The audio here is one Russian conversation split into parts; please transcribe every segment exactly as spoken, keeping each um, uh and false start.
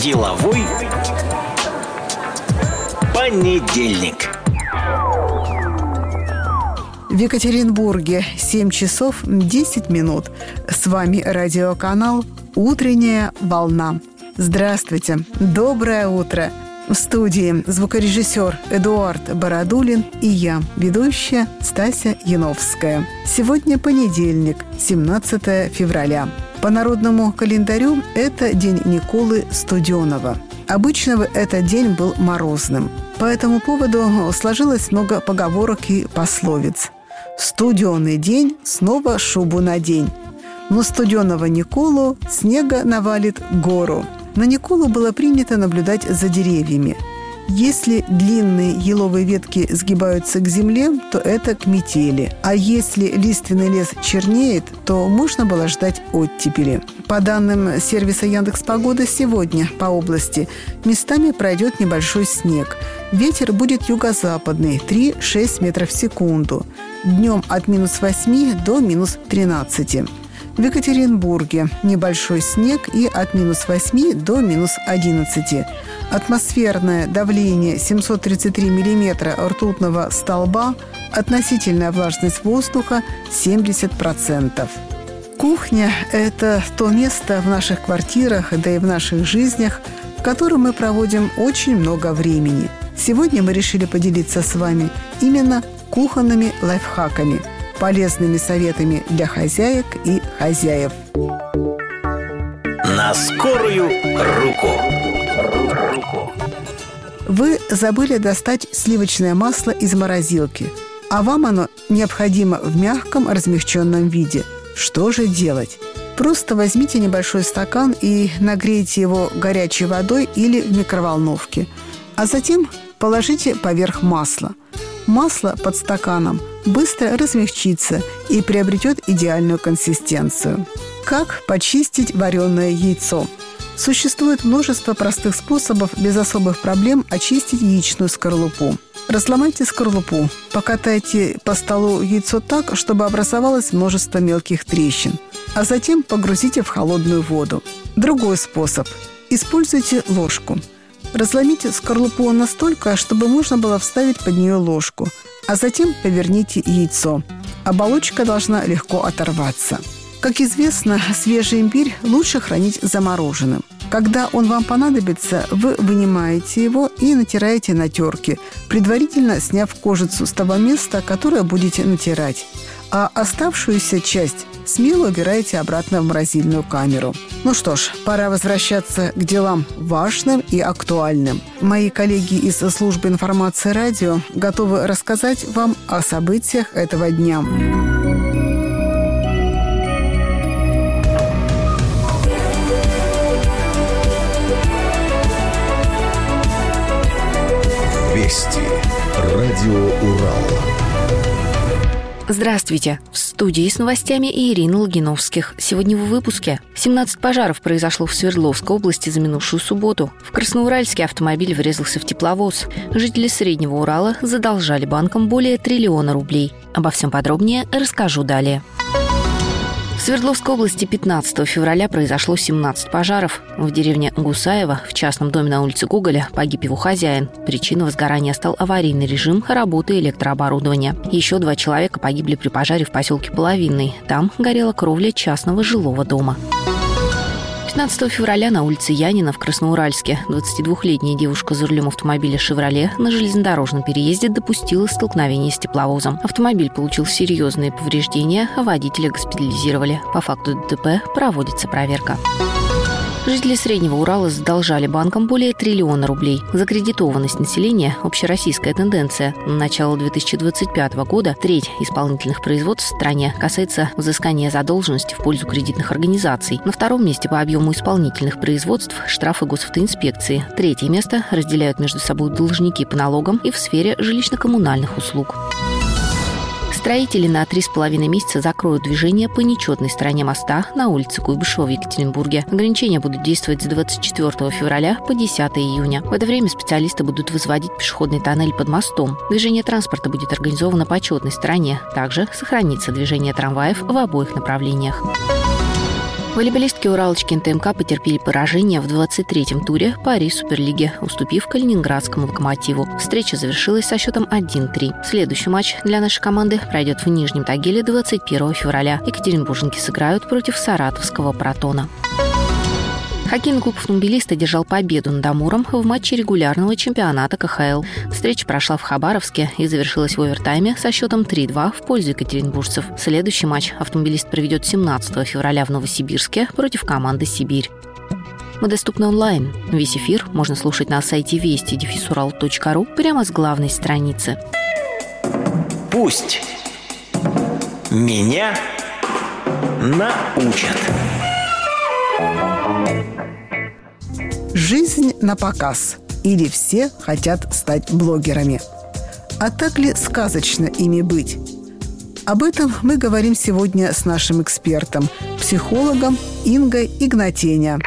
Деловой понедельник. В Екатеринбурге семь часов десять минут. С вами радиоканал «Утренняя волна». Здравствуйте, доброе утро. В студии звукорежиссер Эдуард Бородулин и я, ведущая Стася Яновская. Сегодня понедельник, семнадцатое февраля. По народному календарю это день Николы Студенова. Обычно этот день был морозным. По этому поводу сложилось много поговорок и пословиц. «Студеный день, снова шубу надень». Но студеного Николу снега навалит гору. На Николу было принято наблюдать за деревьями. Если длинные еловые ветки сгибаются к земле, то это к метели. А если лиственный лес чернеет, то можно было ждать оттепели. По данным сервиса Яндекс.Погода, сегодня по области местами пройдет небольшой снег. Ветер будет юго-западный – три-шесть метров в секунду. Днем от минус восьми до минус тринадцати. В Екатеринбурге небольшой снег и от минус восьми до минус одиннадцати. Атмосферное давление семьсот тридцать три миллиметра ртутного столба, относительная влажность воздуха семьдесят процентов. Кухня – это то место в наших квартирах, да и в наших жизнях, в котором мы проводим очень много времени. Сегодня мы решили поделиться с вами именно кухонными лайфхаками, полезными советами для хозяек и хозяев. На скорую руку. Вы забыли достать сливочное масло из морозилки, а вам оно необходимо в мягком размягченном виде. Что же делать? Просто возьмите небольшой стакан и нагрейте его горячей водой или в микроволновке, а затем положите поверх масла. Масло под стаканом быстро размягчится и приобретет идеальную консистенцию. Как почистить вареное яйцо? Существует множество простых способов без особых проблем очистить яичную скорлупу. Разломайте скорлупу, покатайте по столу яйцо так, чтобы образовалось множество мелких трещин, а затем погрузите в холодную воду. Другой способ. Используйте ложку. Разломите скорлупу настолько, чтобы можно было вставить под нее ложку, а затем поверните яйцо. Оболочка должна легко оторваться. Как известно, свежий имбирь лучше хранить замороженным. Когда он вам понадобится, вы вынимаете его и натираете на терке, предварительно сняв кожицу с того места, которое будете натирать. А оставшуюся часть смело убираете обратно в морозильную камеру. Ну что ж, пора возвращаться к делам важным и актуальным. Мои коллеги из службы информации радио готовы рассказать вам о событиях этого дня. Вести. Радио Урал. Здравствуйте! В студии с новостями Ирина Логиновских. Сегодня в выпуске. семнадцать пожаров произошло в Свердловской области за минувшую субботу. В Красноуральске автомобиль врезался в тепловоз. Жители Среднего Урала задолжали банкам более триллиона рублей. Обо всем подробнее расскажу далее. В Свердловской области пятнадцатого февраля произошло семнадцать пожаров. В деревне Гусаево, в частном доме на улице Гоголя, погиб его хозяин. Причиной возгорания стал аварийный режим работы электрооборудования. Еще два человека погибли при пожаре в поселке Половинный. Там горела кровля частного жилого дома. пятнадцатого февраля на улице Янина в Красноуральске двадцатидвухлетняя девушка за рулем автомобиля «Шевроле» на железнодорожном переезде допустила столкновение с тепловозом. Автомобиль получил серьезные повреждения, а водителя госпитализировали. По факту ДТП проводится проверка. Жители Среднего Урала задолжали банкам более триллиона рублей. Закредитованность населения – общероссийская тенденция. На начало две тысячи двадцать пятого года треть исполнительных производств в стране касается взыскания задолженности в пользу кредитных организаций. На втором месте по объему исполнительных производств – штрафы госавтоинспекции. Третье место разделяют между собой должники по налогам и в сфере жилищно-коммунальных услуг. Строители на три с половиной месяца закроют движение по нечетной стороне моста на улице Куйбышева в Екатеринбурге. Ограничения будут действовать с двадцать четвёртого февраля по десятого июня. В это время специалисты будут возводить пешеходный тоннель под мостом. Движение транспорта будет организовано по четной стороне. Также сохранится движение трамваев в обоих направлениях. Волейболистки Уралочки эн тэ эм ка потерпели поражение в двадцать третьем туре Пари Суперлиги, уступив Калининградскому Локомотиву. Встреча завершилась со счетом один-три. Следующий матч для нашей команды пройдет в Нижнем Тагиле двадцать первого февраля. Екатеринбуржники сыграют против Саратовского Протона. Хоккейный клуб «Автомобилист» одержал победу над «Амуром» в матче регулярного чемпионата ка ха эл. Встреча прошла в Хабаровске и завершилась в овертайме со счетом три-два в пользу екатеринбуржцев. Следующий матч «Автомобилист» проведет семнадцатого февраля в Новосибирске против команды «Сибирь». Мы доступны онлайн. Весь эфир можно слушать на сайте вести урал точка ру прямо с главной страницы. Пусть меня научат. Жизнь на показ. Или все хотят стать блогерами. А так ли сказочно ими быть? Об этом мы говорим сегодня с нашим экспертом, психологом Ингой Игнатеня.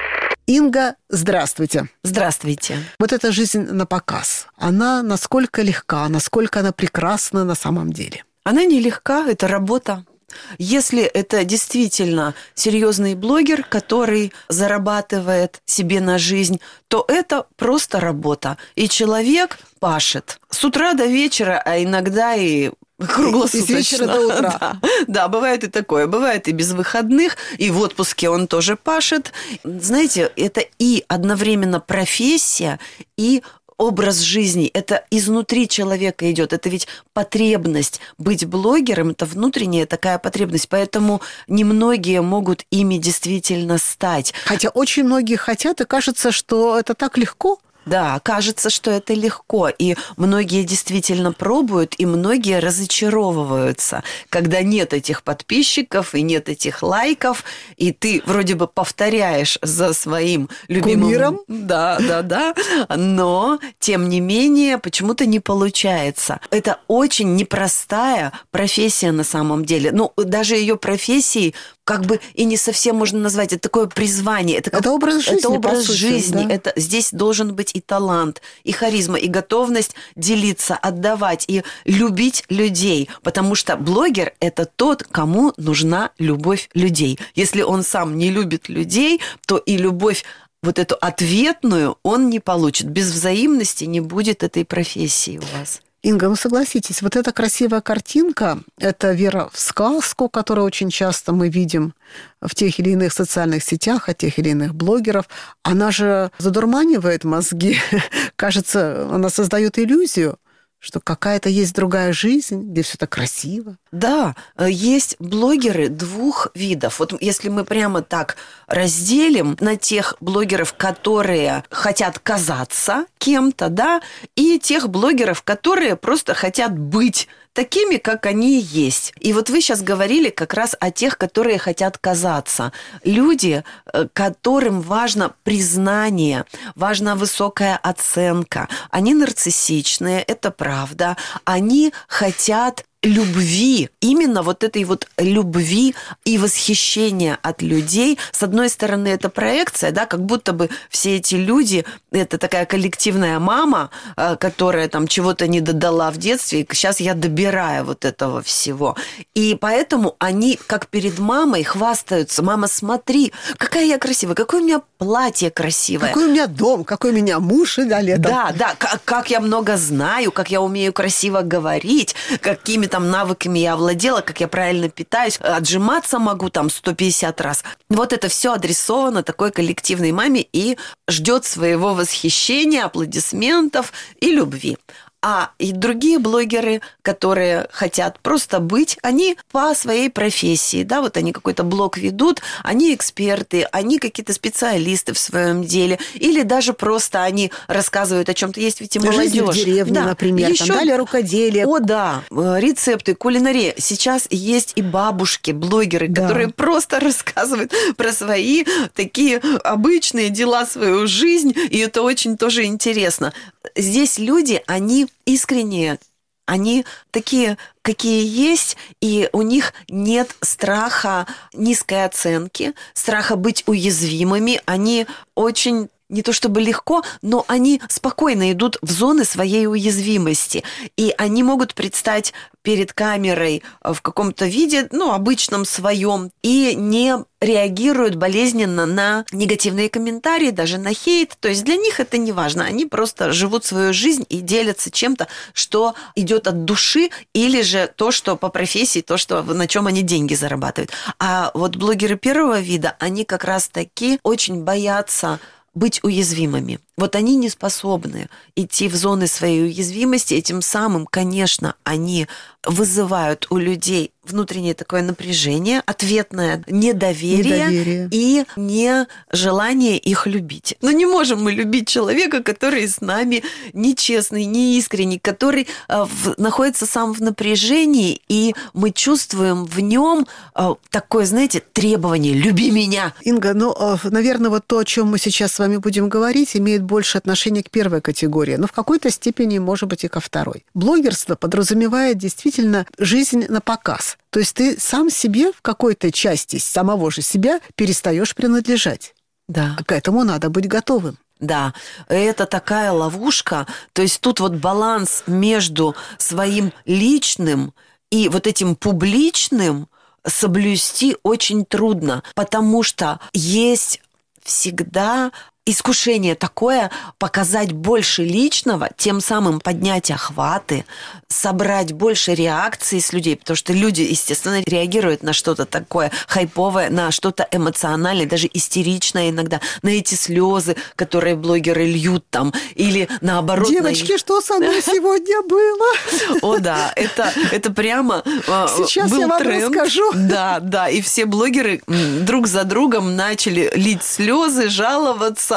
Инга, здравствуйте. Здравствуйте. Вот эта жизнь на показ, она насколько легка, насколько она прекрасна на самом деле? Она нелегка, это работа. Если это действительно серьезный блогер, который зарабатывает себе на жизнь, то это просто работа. И человек пашет с утра до вечера, а иногда и круглосуточно. И с вечера до утра. Да, да, бывает и такое. Бывает и без выходных, и в отпуске он тоже пашет. Знаете, это и одновременно профессия, и образ жизни. Это изнутри человека идет. Это ведь потребность. Быть блогером – это внутренняя такая потребность. Поэтому немногие могут ими действительно стать. Хотя очень многие хотят, и кажется, что это так легко. Да, кажется, что это легко, и многие действительно пробуют, и многие разочаровываются, когда нет этих подписчиков и нет этих лайков, и ты вроде бы повторяешь за своим любимым... Кумиром? Да, да, да, но, тем не менее, почему-то не получается. Это очень непростая профессия на самом деле. Ну, даже ее профессией как бы и не совсем можно назвать. Это такое призвание. Это, как, это образ жизни, это образ сути, жизни. Да. Это, здесь должен быть и талант, и харизма, и готовность делиться, отдавать, и любить людей. Потому что блогер – это тот, кому нужна любовь людей. Если он сам не любит людей, то и любовь вот эту ответную он не получит. Без взаимности не будет этой профессии у вас. Инга, ну согласитесь, вот эта красивая картинка, это вера в сказку, которую очень часто мы видим в тех или иных социальных сетях, от тех или иных блогеров, она же задурманивает мозги. Кажется, она создает иллюзию, что какая-то есть другая жизнь, где все так красиво. Да, есть блогеры двух видов. Вот если мы прямо так разделим на тех блогеров, которые хотят казаться кем-то, да, и тех блогеров, которые просто хотят быть такими, как они есть. И вот вы сейчас говорили как раз о тех, которые хотят казаться. Люди, которым важно признание, важна высокая оценка. Они нарциссичные, это правда. Они хотят любви, именно вот этой вот любви и восхищения от людей. С одной стороны, это проекция, да, как будто бы все эти люди, это такая коллективная мама, которая там чего-то не додала в детстве, и сейчас я добираю вот этого всего. И поэтому они, как перед мамой, хвастаются: мама, смотри, какая я красивая, какое у меня платье красивое. Какой у меня дом, какой у меня муж и да, летом. Да, да, как, как я много знаю, как я умею красиво говорить, какими там навыками я овладела, как я правильно питаюсь, отжиматься могу там сто пятьдесят раз. Вот это все адресовано такой коллективной маме и ждет своего восхищения, аплодисментов и любви. А и другие блогеры, которые хотят просто быть, они по своей профессии, да, вот они какой-то блог ведут, они эксперты, они какие-то специалисты в своем деле, или даже просто они рассказывают о чем-то. Есть ведь и молодежь. Жизнь в деревне, да, например, еще... там, далее рукоделие. О, да, рецепты, кулинария. Сейчас есть и бабушки, блогеры, да, которые просто рассказывают про свои такие обычные дела, свою жизнь, и это очень тоже интересно. Здесь люди, они искренние, они такие, какие есть, и у них нет страха низкой оценки, страха быть уязвимыми. Они очень не то чтобы легко, но они спокойно идут в зоны своей уязвимости. И они могут предстать перед камерой в каком-то виде, ну, обычном своем, и не реагируют болезненно на негативные комментарии, даже на хейт. То есть для них это не важно. Они просто живут свою жизнь и делятся чем-то, что идет от души, или же то, что по профессии, то, что, на чем они деньги зарабатывают. А вот блогеры первого вида, они как раз-таки очень боятся быть уязвимыми. Вот они не способны идти в зоны своей уязвимости, и тем самым, конечно, они вызывают у людей внутреннее такое напряжение, ответное недоверие, недоверие. И нежелание их любить. Но не можем мы любить человека, который с нами нечестный, неискренний, который э, в, находится сам в напряжении, и мы чувствуем в нем э, такое, знаете, требование «люби меня». Инга, ну, э, наверное, вот то, о чем мы сейчас с вами будем говорить, имеет больше отношения к первой категории, но в какой-то степени, может быть, и ко второй. Блогерство подразумевает действительно жизнь на показ. То есть ты сам себе в какой-то части самого же себя перестаешь принадлежать. Да. А к этому надо быть готовым. Да, это такая ловушка. То есть тут вот баланс между своим личным и вот этим публичным соблюсти очень трудно, потому что есть всегда искушение такое показать больше личного, тем самым поднять охваты, собрать больше реакций с людей, потому что люди, естественно, реагируют на что-то такое хайповое, на что-то эмоциональное, даже истеричное иногда, на эти слезы, которые блогеры льют там, или наоборот... Девочки, на... что со мной сегодня было? О, да, это, это прямо Сейчас был я вам тренд. расскажу. Да, да, и все блогеры друг за другом начали лить слезы, жаловаться,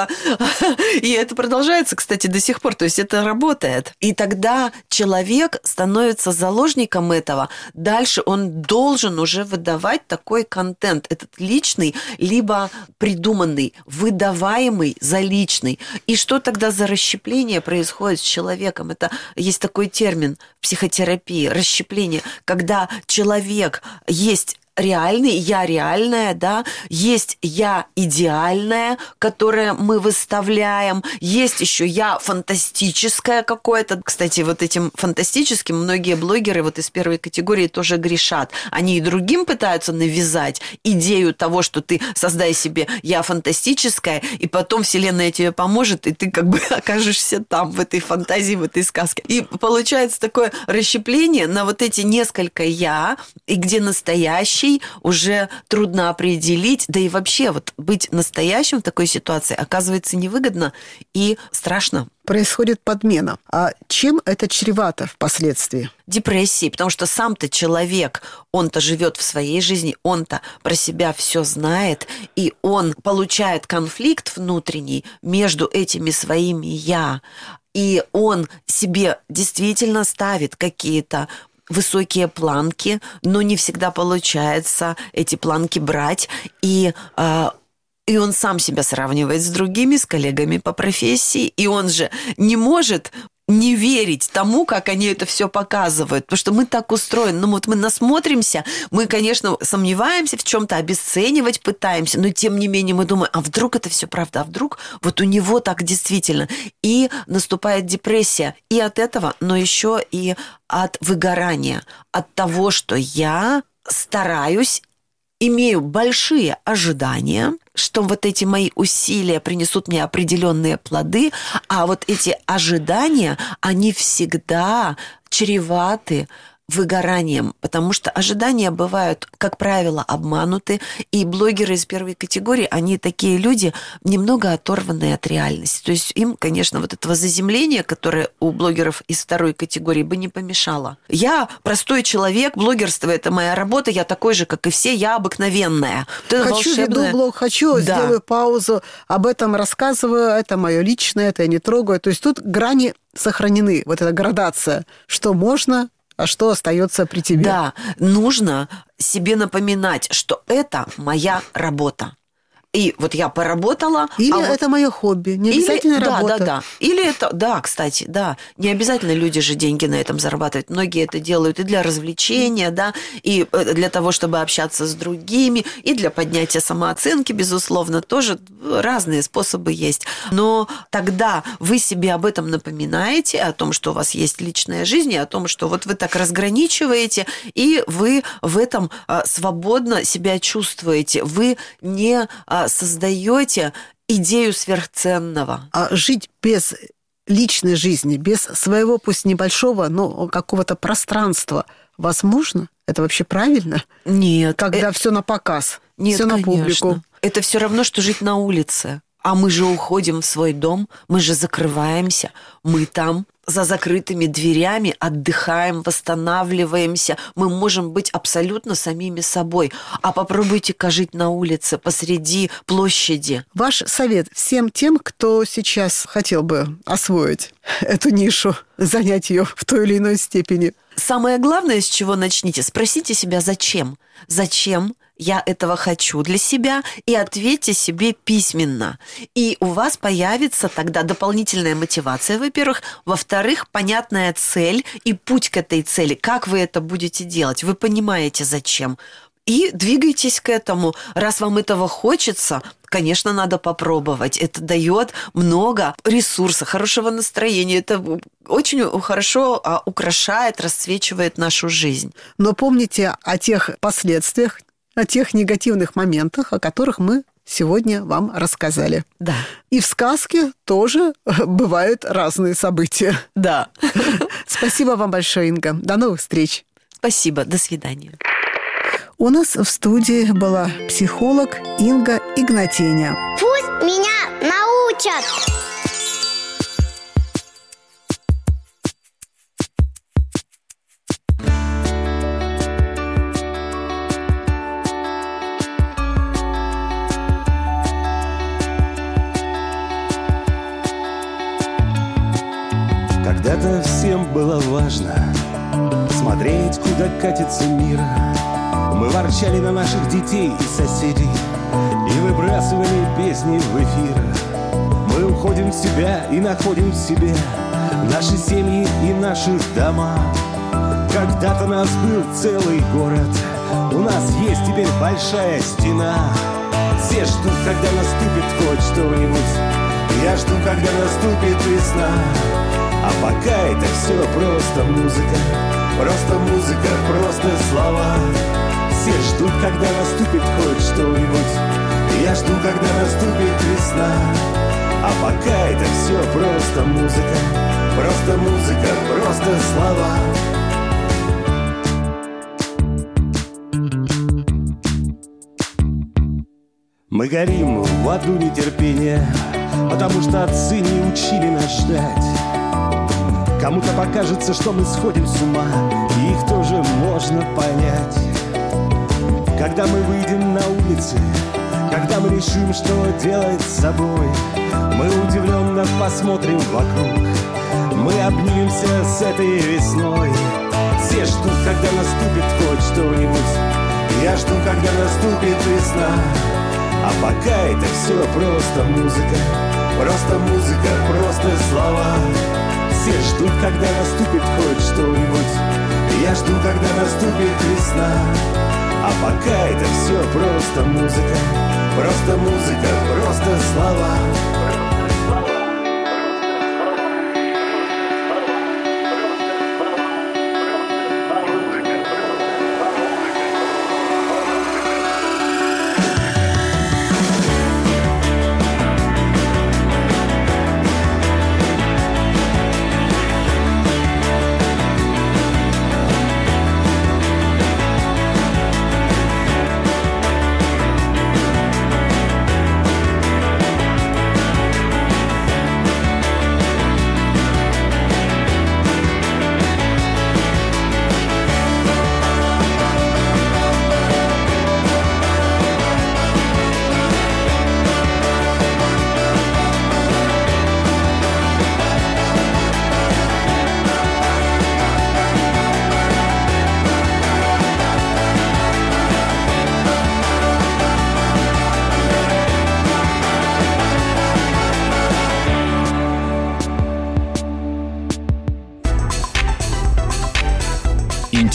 и это продолжается, кстати, до сих пор. То есть это работает. И тогда человек становится заложником этого. Дальше он должен уже выдавать такой контент. Этот личный, либо придуманный, выдаваемый за личный. И что тогда за расщепление происходит с человеком? Это есть такой термин в психотерапии. Расщепление. Когда человек есть... реальный, я реальная, да, есть я идеальная, которое мы выставляем, есть еще я фантастическое какое-то. Кстати, вот этим фантастическим многие блогеры вот из первой категории тоже грешат. Они и другим пытаются навязать идею того, что ты создай себе я фантастическая, и потом вселенная тебе поможет, и ты как бы окажешься там, в этой фантазии, в этой сказке. И получается такое расщепление на вот эти несколько я, и где настоящий уже трудно определить, да и вообще вот быть настоящим в такой ситуации оказывается невыгодно и страшно. Происходит подмена. А чем это чревато впоследствии? Депрессией, потому что сам-то человек, он-то живет в своей жизни, он-то про себя все знает, и он получает конфликт внутренний между этими своими «я», и он себе действительно ставит какие-то высокие планки, но не всегда получается эти планки брать, и, э, и он сам себя сравнивает с другими, с коллегами по профессии, и он же не может не верить тому, как они это все показывают, потому что мы так устроены. Ну вот мы насмотримся, мы, конечно, сомневаемся в чем-то, обесценивать пытаемся, но тем не менее мы думаем, а вдруг это все правда, а вдруг вот у него так действительно. И наступает депрессия и от этого, но еще и от выгорания, от того, что я стараюсь, имею большие ожидания, что вот эти мои усилия принесут мне определенные плоды, а вот эти ожидания, они всегда чреваты выгоранием, потому что ожидания бывают, как правило, обмануты, и блогеры из первой категории, они такие люди, немного оторванные от реальности. То есть им, конечно, вот этого заземления, которое у блогеров из второй категории, бы не помешало. Я простой человек, блогерство – это моя работа, я такой же, как и все, я обыкновенная. Вот хочу, волшебное... веду блог, хочу, да. Сделаю паузу, об этом рассказываю, это мое личное, это я не трогаю. То есть тут грани сохранены, вот эта градация, что можно, а что остается при тебе. Да, нужно себе напоминать, что это моя работа. И вот я поработала. Или а это вот... мое хобби, не обязательно Или... работа. Да, да, да. Или это, да, кстати, да. Не обязательно люди же деньги на этом зарабатывают. Многие это делают и для развлечения, да, и для того, чтобы общаться с другими, и для поднятия самооценки, безусловно, тоже разные способы есть. Но тогда вы себе об этом напоминаете, о том, что у вас есть личная жизнь, и о том, что вот вы так разграничиваете, и вы в этом свободно себя чувствуете. Вы не создаете идею сверхценного. А жить без личной жизни, без своего, пусть небольшого, но какого-то пространства возможно? Это вообще правильно? Нет. Когда э... все на показ, Нет, все на конечно. публику. Это все равно, что жить на улице. А мы же уходим в свой дом, мы же закрываемся, мы там за закрытыми дверями отдыхаем, восстанавливаемся. Мы можем быть абсолютно самими собой. А попробуйте-ка жить на улице, посреди площади. Ваш совет всем тем, кто сейчас хотел бы освоить эту нишу, занять ее в той или иной степени? Самое главное, с чего начните, спросите себя, зачем? Зачем я этого хочу для себя, и ответьте себе письменно. И у вас появится тогда дополнительная мотивация, во-первых. Во-вторых, понятная цель и путь к этой цели. Как вы это будете делать? Вы понимаете, зачем. И двигайтесь к этому. Раз вам этого хочется, конечно, надо попробовать. Это дает много ресурса, хорошего настроения. Это очень хорошо украшает, расцвечивает нашу жизнь. Но помните о тех последствиях, о тех негативных моментах, о которых мы сегодня вам рассказали. Да. И в сказке тоже бывают разные события. Да. Спасибо вам большое, Инга. До новых встреч. Спасибо. До свидания. У нас в студии была психолог Инга Игнатеня. Пусть меня научат. Когда-то всем было важно смотреть, куда катится мир. Мы ворчали на наших детей и соседей и выбрасывали песни в эфир. Мы уходим в себя и находим в себе наши семьи и наши дома. Когда-то нас был целый город, у нас есть теперь большая стена. Все ждут, когда наступит хоть что-нибудь. Я жду, когда наступит весна. А пока это все просто музыка, просто музыка, просто слова. Все ждут, когда наступит хоть что-нибудь. Я жду, когда наступит весна. А пока это все просто музыка, просто музыка, просто слова. Мы горим в аду нетерпения, потому что отцы не учили нас ждать. Кому-то покажется, что мы сходим с ума, и их тоже можно понять. Когда мы выйдем на улицы, когда мы решим, что делать с собой, мы удивленно посмотрим вокруг, мы обнимемся с этой весной. Все ждут, когда наступит хоть что-нибудь. Я жду, когда наступит весна. А пока это все просто музыка, просто музыка, просто слова. Все ждут, когда наступит хоть что-нибудь. Я жду, когда наступит весна. А пока это все просто музыка, просто музыка, просто слова.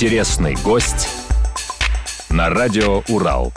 Интересный гость на Радио Урал.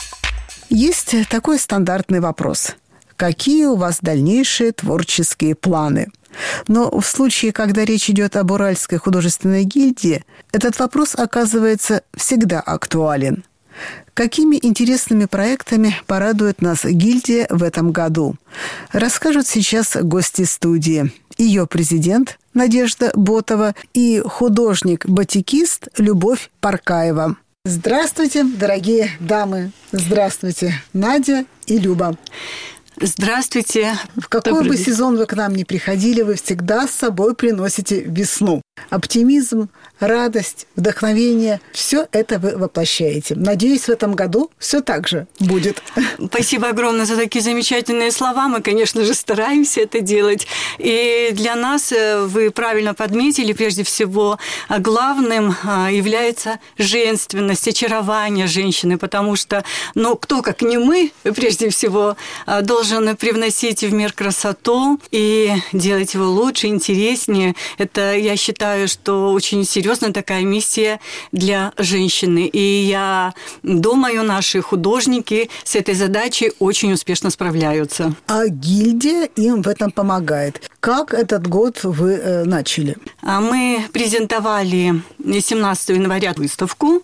Есть такой стандартный вопрос. Какие у вас дальнейшие творческие планы? Но в случае, когда речь идет об Уральской художественной гильдии, этот вопрос оказывается всегда актуален. Какими интересными проектами порадует нас гильдия в этом году? Расскажут сейчас гости студии. Ее президент Надежда Ботова и художник-батикист Любовь Паркаева. Здравствуйте, дорогие дамы. Здравствуйте, Надя и Люба. Здравствуйте. В какой Добрый бы день. сезон вы к нам ни приходили, вы всегда с собой приносите весну. Оптимизм, радость, вдохновение – все это вы воплощаете. Надеюсь, в этом году все так же будет. Спасибо огромное за такие замечательные слова. Мы, конечно же, стараемся это делать. И для нас, вы правильно подметили, прежде всего, главным является женственность, очарование женщины, потому что, ну, кто, как не мы, прежде всего, должен привносить в мир красоту и делать его лучше, интереснее. Это, я считаю, что очень серьезная такая миссия для женщины. И я думаю, наши художники с этой задачей очень успешно справляются. А гильдия им в этом помогает. Как этот год вы э, начали? Мы презентовали семнадцатого января выставку.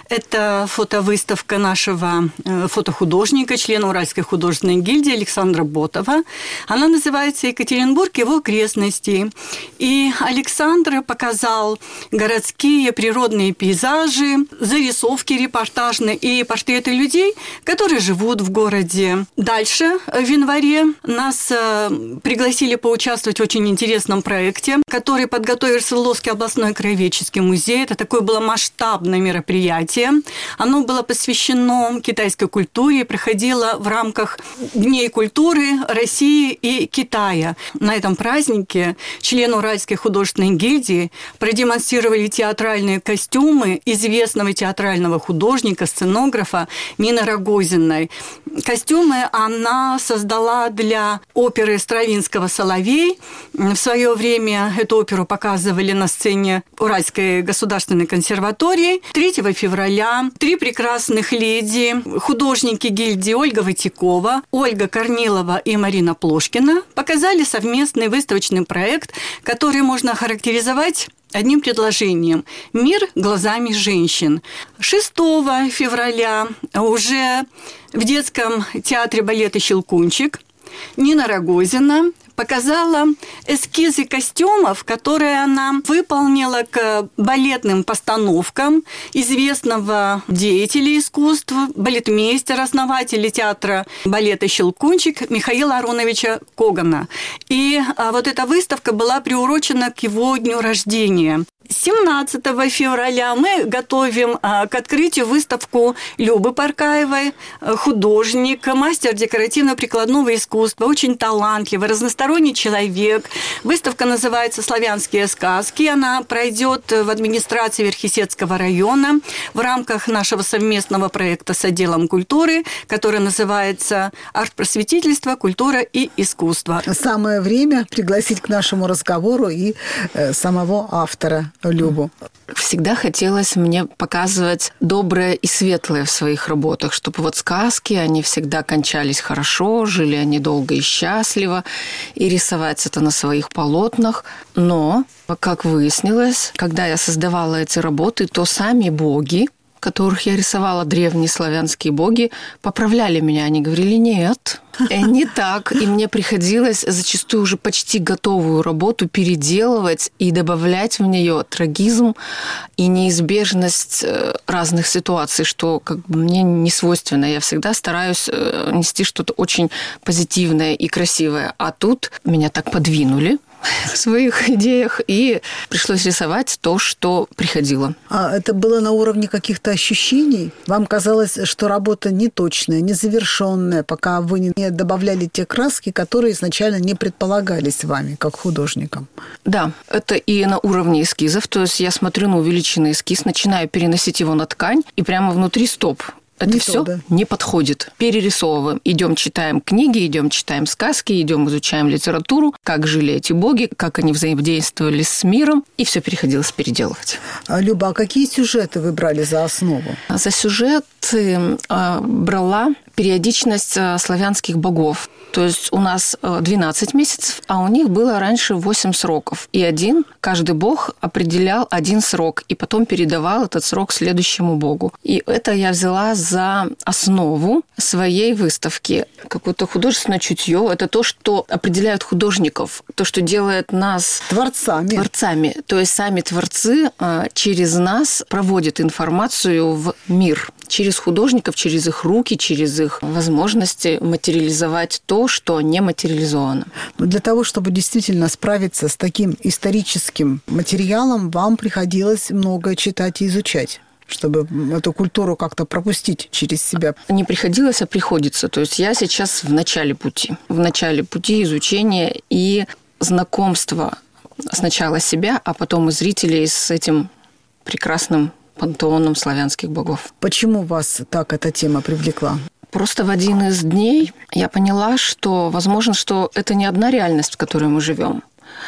Это фотовыставка нашего фотохудожника, члена Уральской художественной гильдии Александра Ботова. Она называется «Екатеринбург. Его окрестности». И Александр показал городские природные пейзажи, зарисовки репортажные и портреты людей, которые живут в городе. Дальше, в январе, нас пригласили поучаствовать в очень интересном проекте, который подготовил Свердловский областной краеведческий музей. Это такое было масштабное мероприятие. Оно было посвящено китайской культуре и проходило в рамках Дней культуры России и Китая. На этом празднике члены Уральской художественной гильдии продемонстрировали театральные костюмы известного театрального художника, сценографа Нины Рогозиной. Костюмы она создала для оперы Стравинского «Соловей». В свое время эту оперу показывали на сцене Уральской государственной консерватории. третьего февраля три прекрасных леди, художники гильдии Ольга Ватякова, Ольга Корнилова и Марина Плошкина показали совместный выставочный проект, который можно охарактеризовать одним предложением «Мир глазами женщин». шестого февраля уже в детском театре балета «Щелкунчик» Нина Рогозина показала эскизы костюмов, которые она выполнила к балетным постановкам известного деятеля искусств, балетмейстера, основателя театра балета «Щелкунчик» Михаила Ароновича Когана. И вот эта выставка была приурочена к его дню рождения. семнадцатого февраля мы готовим к открытию выставку Любы Паркаевой, художник, мастер декоративно-прикладного искусства, очень талантливый, разносторонний человек. Выставка называется «Славянские сказки». Она пройдет в администрации Верхесецкого района в рамках нашего совместного проекта с отделом культуры, который называется «Арт-просветительство, культура и искусство». Самое время пригласить к нашему разговору и э, самого автора Любу. Всегда хотелось мне показывать доброе и светлое в своих работах, чтобы вот сказки, они всегда кончались хорошо, жили они долго и счастливо, и рисовать это на своих полотнах. Но, как выяснилось, когда я создавала эти работы, то сами боги, которых я рисовала, древние славянские боги, поправляли меня. Они говорили, нет, не так. И мне приходилось зачастую уже почти готовую работу переделывать и добавлять в нее трагизм и неизбежность разных ситуаций, что как бы мне не свойственно. Я всегда стараюсь нести что-то очень позитивное и красивое. А тут меня так подвинули в своих идеях, и пришлось рисовать то, что приходило. А это было на уровне каких-то ощущений? Вам казалось, что работа неточная, незавершенная, пока вы не добавляли те краски, которые изначально не предполагались вами, как художником? Да, это и на уровне эскизов. То есть я смотрю на увеличенный эскиз, начинаю переносить его на ткань, и прямо внутри стоп. Это не все да. не подходит. Перерисовываем. Идем читаем книги, идем читаем сказки, идем изучаем литературу, как жили эти боги, как они взаимодействовали с миром, и все приходилось переделывать. А, Люба, а какие сюжеты вы брали за основу? За сюжет э, брала периодичность славянских богов. То есть у нас двенадцать месяцев, а у них было раньше восемь сроков. И один, каждый бог определял один срок, и потом передавал этот срок следующему богу. И это я взяла за основу своей выставки. Какое-то художественное чутье. Это то, что определяет художников, то, что делает нас творцами. творцами. То есть сами творцы через нас проводят информацию в мир. Через художников, через их руки, через их возможности материализовать то, что не материализовано. Но для того, чтобы действительно справиться с таким историческим материалом, вам приходилось много читать и изучать, чтобы эту культуру как-то пропустить через себя. Не приходилось, а приходится. То есть я сейчас в начале пути. В начале пути изучения и знакомства сначала себя, а потом и зрителей с этим прекрасным пантеоном славянских богов. Почему вас так эта тема привлекла? Просто в один из дней я поняла, что возможно, что это не одна реальность, в которой мы живем,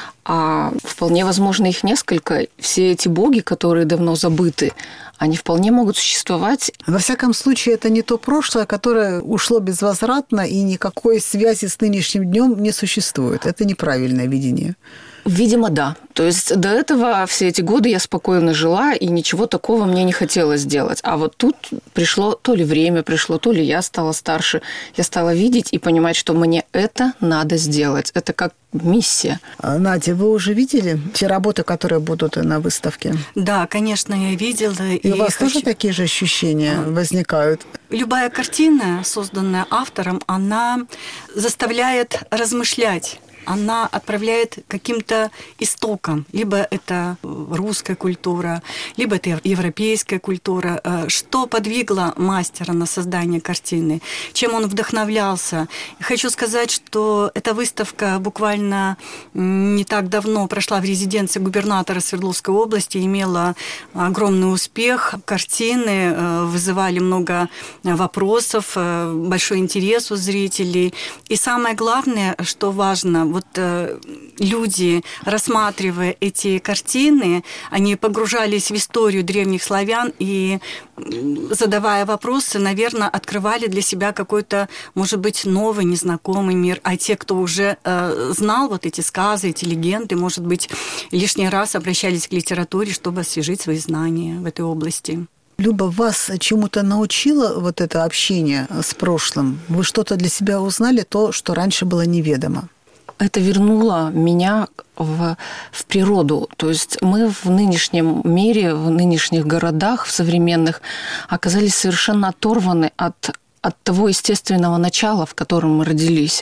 а вполне возможно их несколько. Все эти боги, которые давно забыты, они вполне могут существовать. Во всяком случае, это не то прошлое, которое ушло безвозвратно, и никакой связи с нынешним днем не существует. Это неправильное видение. Видимо, да. То есть до этого все эти годы я спокойно жила, и ничего такого мне не хотелось делать. А вот тут пришло то ли время пришло, то ли я стала старше. Я стала видеть и понимать, что мне это надо сделать. Это как миссия. Надя, вы уже видели те работы, которые будут на выставке? Да, конечно, я видела. И, и у вас хочу... тоже такие же ощущения возникают? Любая картина, созданная автором, она заставляет размышлять. Она отправляет к каким-то истокам. Либо это русская культура, либо это европейская культура. Что подвигло мастера на создание картины? Чем он вдохновлялся? Хочу сказать, что эта выставка буквально не так давно прошла в резиденции губернатора Свердловской области, имела огромный успех. Картины вызывали много вопросов, большой интерес у зрителей. И самое главное, что важно, вот люди, рассматривая эти картины, они погружались в историю древних славян и, задавая вопросы, наверное, открывали для себя какой-то, может быть, новый, незнакомый мир. А те, кто уже э, знал вот эти сказы, эти легенды, может быть, лишний раз обращались к литературе, чтобы освежить свои знания в этой области. Люба, вас чему-то научило вот это общение с прошлым? Вы что-то для себя узнали, то, что раньше было неведомо? Это вернуло меня в, в природу. То есть мы в нынешнем мире, в нынешних городах, в современных, оказались совершенно оторваны от, от того естественного начала, в котором мы родились.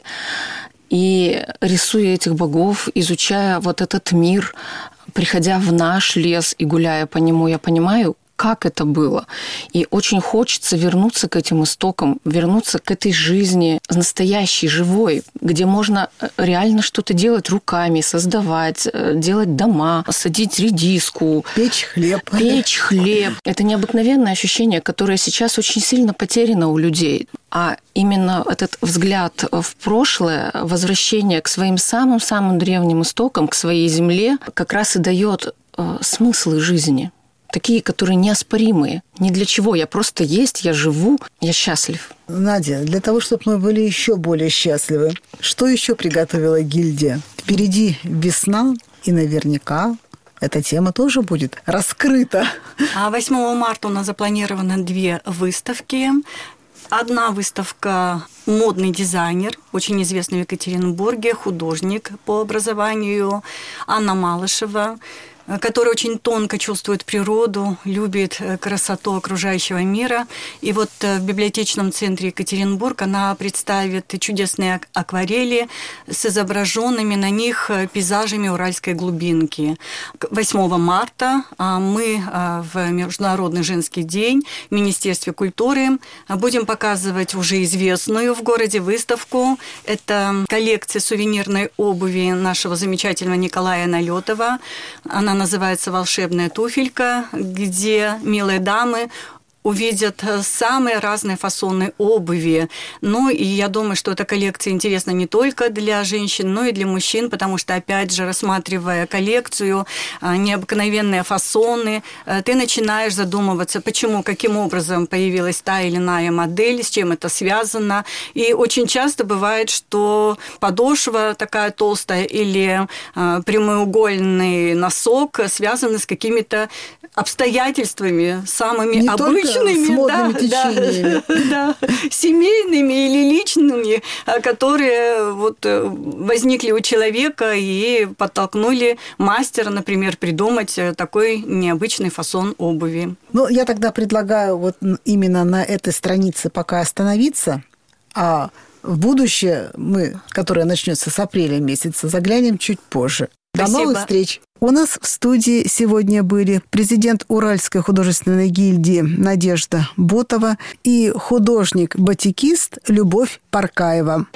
И рисуя этих богов, изучая вот этот мир, приходя в наш лес и гуляя по нему, я понимаю, как это было. И очень хочется вернуться к этим истокам, вернуться к этой жизни настоящей, живой, где можно реально что-то делать руками, создавать, делать дома, садить редиску. Печь хлеб. Печь хлеб. Это необыкновенное ощущение, которое сейчас очень сильно потеряно у людей. А именно этот взгляд в прошлое, возвращение к своим самым-самым древним истокам, к своей земле, как раз и дает смыслы жизни. Такие, которые неоспоримые. Ни для чего. Я просто есть, я живу, я счастлив. Надя, для того, чтобы мы были еще более счастливы, что еще приготовила гильдия? Впереди весна, и наверняка эта тема тоже будет раскрыта. А восьмого марта у нас запланировано две выставки. Одна выставка «Модный дизайнер», очень известный в Екатеринбурге, художник по образованию, Анна Малышева, которая очень тонко чувствует природу, любит красоту окружающего мира. И вот в библиотечном центре Екатеринбург она представит чудесные акварели с изображенными на них пейзажами уральской глубинки. восьмого марта мы в Международный женский день в Министерстве культуры будем показывать уже известную в городе выставку. Это коллекция сувенирной обуви нашего замечательного Николая Налетова. Она называется «Волшебная туфелька», где милые дамы увидят самые разные фасоны обуви. Ну, и я думаю, что эта коллекция интересна не только для женщин, но и для мужчин, потому что, опять же, рассматривая коллекцию, необыкновенные фасоны, ты начинаешь задумываться, почему, каким образом появилась та или иная модель, с чем это связано. И очень часто бывает, что подошва такая толстая или прямоугольный носок связаны с какими-то обстоятельствами самыми не обычными, с модными да, течениями. Да, да, семейными или личными, которые вот возникли у человека и подтолкнули мастера, например, придумать такой необычный фасон обуви. Ну, я тогда предлагаю вот именно на этой странице пока остановиться, а в будущее мы, которое начнется с апреля месяца, заглянем чуть позже. Спасибо. До новых встреч! У нас в студии сегодня были президент Уральской художественной гильдии Надежда Ботова и художник-батикист Любовь Паркаева.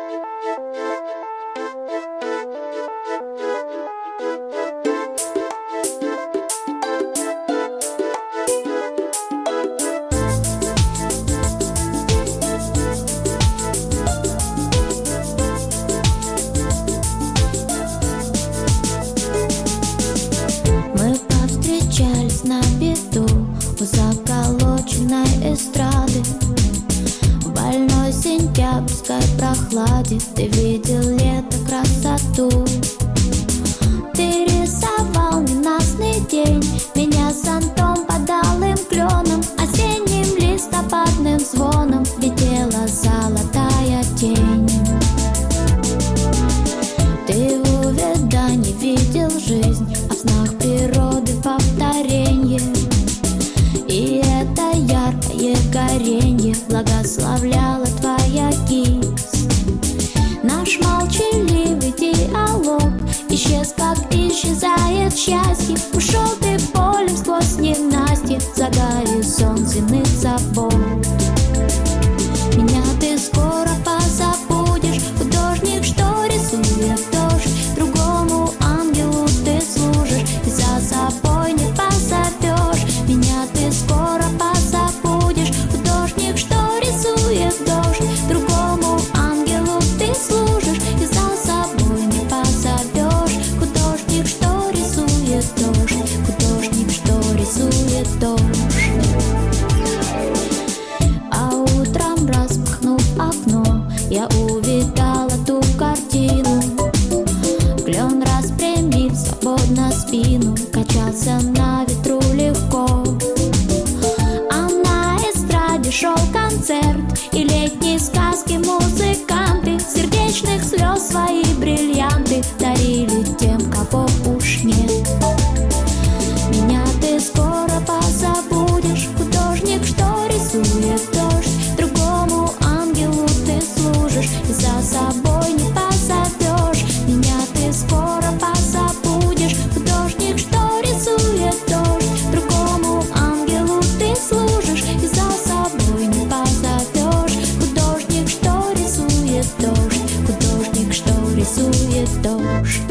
Эстрады в больной сентябрьской прохладе ты видел лето, красоту. Ты рисовал ненастный день, меня зонтом подалым кленом, осенним листопадным звоном летела золотая тень. Ты в увядании видел жизнь, а в снах природы повторенье. И это яркое горенье благословляла твоя кисть. Наш молчаливый диалог исчез, как исчезает счастье. Ушел ты полем сквозь ненастье за горизонт земных забот. Меня ты скоро позабудешь, художник, что рисует дождь. Другому ангелу ты служишь и за собой не позовешь. Меня ты скоро позабудешь, художник, что рисует дождь. Другому ангелу ты служишь и за собой не позовешь. Художник, что рисует дождь, художник, что рисует дождь. А утром, распахнув окно, я увидала ту картину. Клен, распрямив свободно спину, качался на ветру легко. А на эстраде шел концерт, и летней сказки музыканты сердечных слез свои бриллианты дарили тем, кого уж нет. Меня ты скоро позабудешь, художник, что рисует дождь. Другому ангелу ты служишь и за собой не позовешь. Меня ты скоро позабудешь, художник, что рисует дождь. Другому ангелу ты служишь и за собой не позовешь. Художник, что рисует дождь, художник, что рисует дождь.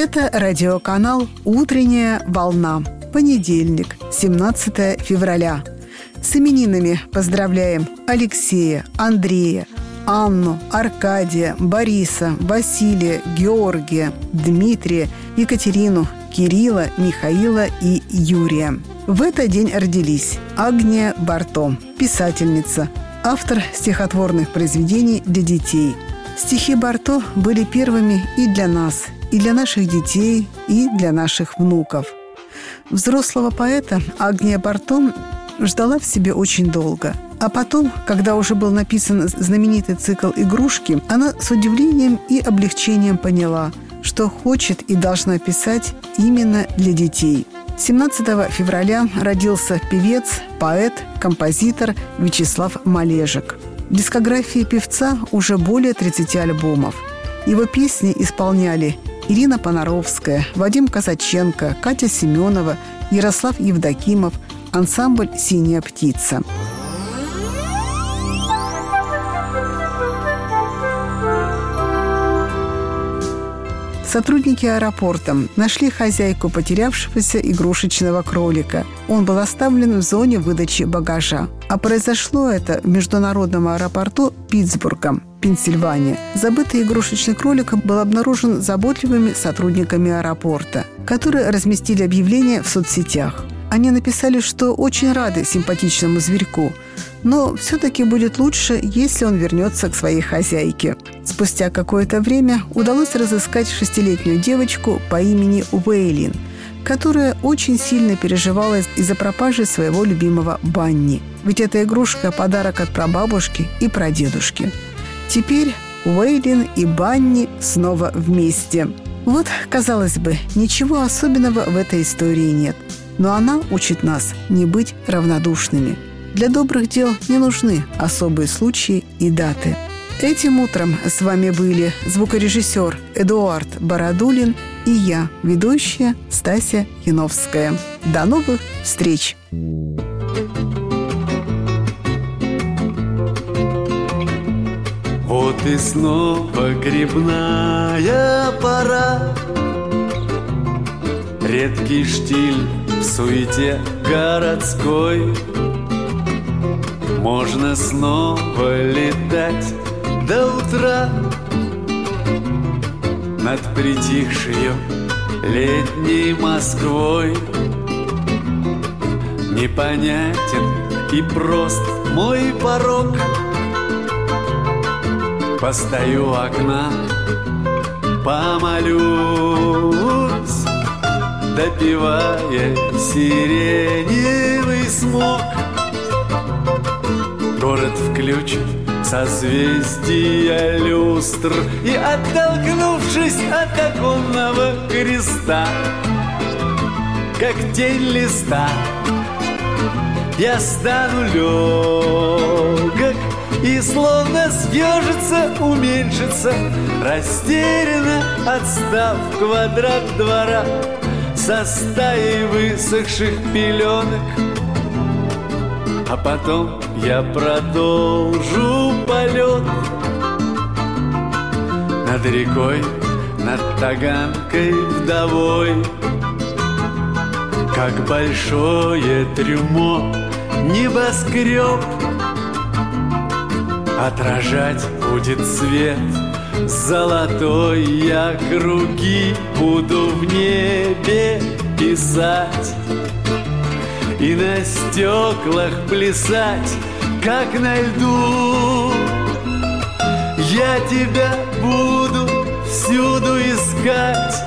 Это радиоканал «Утренняя волна». Понедельник, семнадцатое февраля. С именинами поздравляем Алексея, Андрея, Анну, Аркадия, Бориса, Василия, Георгия, Дмитрия, Екатерину, Кирилла, Михаила и Юрия. В этот день родились Агния Барто, писательница, автор стихотворных произведений для детей. Стихи Барто были первыми и для нас, и для наших детей, и для наших внуков. Взрослого поэта Агния Барто ждала в себе очень долго. А потом, когда уже был написан знаменитый цикл «Игрушки», она с удивлением и облегчением поняла, что хочет и должна писать именно для детей. семнадцатого февраля родился певец, поэт, композитор Вячеслав Малежик. В дискографии певца уже более тридцати альбомов. Его песни исполняли Ирина Понаровская, Вадим Казаченко, Катя Семенова, Ярослав Евдокимов, ансамбль «Синяя птица». Сотрудники аэропорта нашли хозяйку потерявшегося игрушечного кролика. Он был оставлен в зоне выдачи багажа. А произошло это в международном аэропорту Питтсбурга, Пенсильвания. Забытый игрушечный кролик был обнаружен заботливыми сотрудниками аэропорта, которые разместили объявление в соцсетях. Они написали, что очень рады симпатичному зверьку, но все-таки будет лучше, если он вернется к своей хозяйке. Спустя какое-то время удалось разыскать шестилетнюю девочку по имени Уэйлин, которая очень сильно переживала из-за пропажи своего любимого Банни. Ведь эта игрушка – подарок от прабабушки и прадедушки. Теперь Уэйлин и Банни снова вместе. Вот, казалось бы, ничего особенного в этой истории нет. Но она учит нас не быть равнодушными. Для добрых дел не нужны особые случаи и даты. Этим утром с вами были звукорежиссер Эдуард Бородулин и я, ведущая Стася Яновская. До новых встреч! Вот и снова грибная пора, редкий штиль в суете городской. Можно снова летать до утра над притихшей летней Москвой. Непонятен и прост мой порог. Постою у окна, помолюсь, допивая сиреневый смог. Город включен, созвездия люстр, и, оттолкнувшись от оконного креста, как тень листа, я стану легок и словно съежится, уменьшится, растерянно отстав в квадрат двора со стаей высохших пеленок. А потом я продолжу полет над рекой, над Таганкой вдовой, как большое трюмо небоскреб. Отражать будет свет золотой, я круги буду в небе писать и на стеклах плясать, как на льду. Я тебя буду всюду искать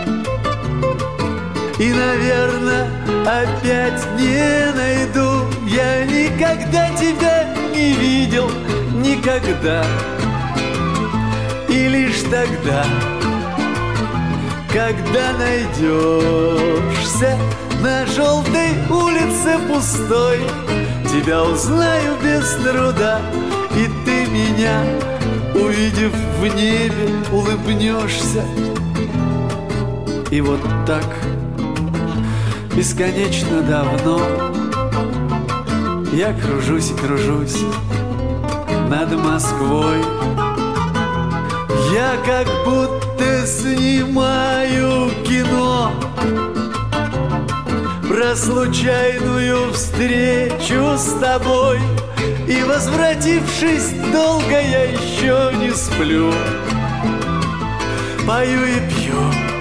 и, наверное, опять не найду. Я никогда тебя не видел, никогда. И лишь тогда, когда найдешься на желтой улице пустой, тебя узнаю без труда, и ты меня, увидев в небе, улыбнешься. И вот так бесконечно давно я кружусь и кружусь над Москвой. Я как будто будто снимаю кино про случайную встречу с тобой. И, возвратившись, долго я еще не сплю. Пою и пью,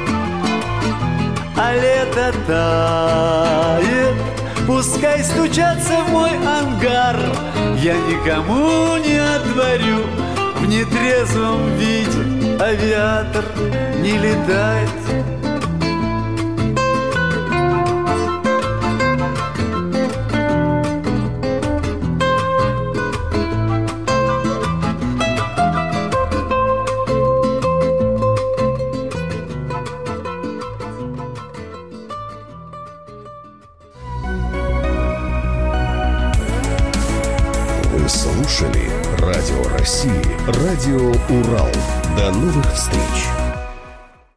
а лето тает. Пускай стучатся в мой ангар, я никому не отворю. В нетрезвом виде авиатор не летает. Вы слушали Радио России, Радио Урал. До новых встреч!